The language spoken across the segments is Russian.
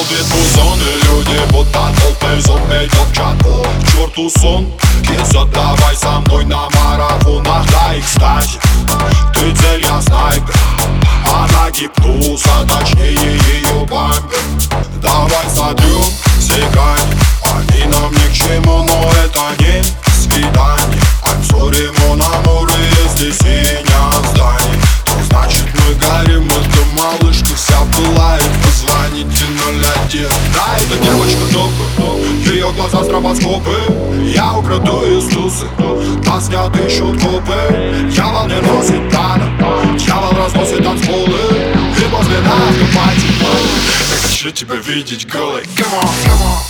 Долбит музон, и люди будто толпы зомби топчат по черту сон. Киза, давай со мной на марафонах, да и кстати, ты цель, я снайпер, она гипноз, а точнее ее бампер. Давай сотрем все грани, они нам ни к чему, но это не свидание. I'm sorry, mon amour, если синяя здание, то значит мы горим, эта малышка вся пылает. Позвоните 01. Да, это девочка топ, ее глаза стробоскопы. Я украду Иисусы, нас не отыщут копы. Дьявол не носит тана, дьявол разносит танцполы. И возле нас пати. Я хочу тебя видеть голой. Come on, come on.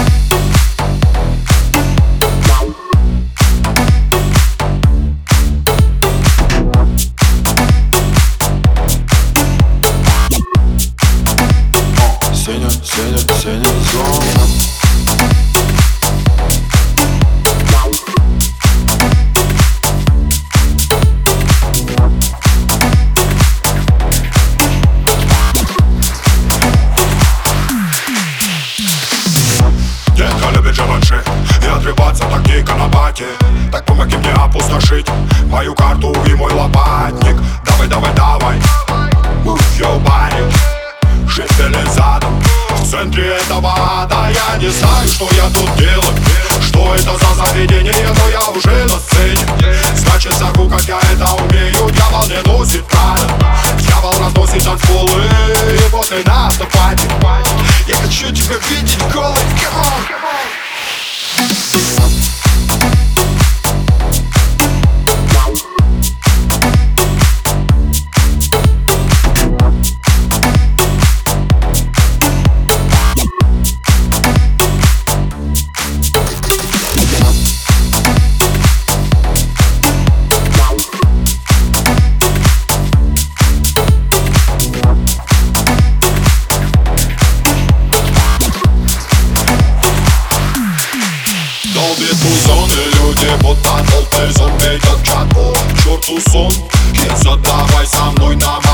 Синяя зона. Детка любит живанши и отрываться так дико на баке. Так помоги мне опустошить мою карту и мой лопатник. Давай, давай, давай, move your body. Шифели задом в центре этого ада. Я не знаю, что я тут делаю, что это за заведение, но я уже на сцене. Значит, зову, как я это умею. Дьявол не носит прада, дьявол разносит танцполы. И после нас на пати. Я хочу тебя видеть голой. Come on, come on. Долбит музон, и люди будто толпы зомби топчат по черту сон. Киза, давай со мной на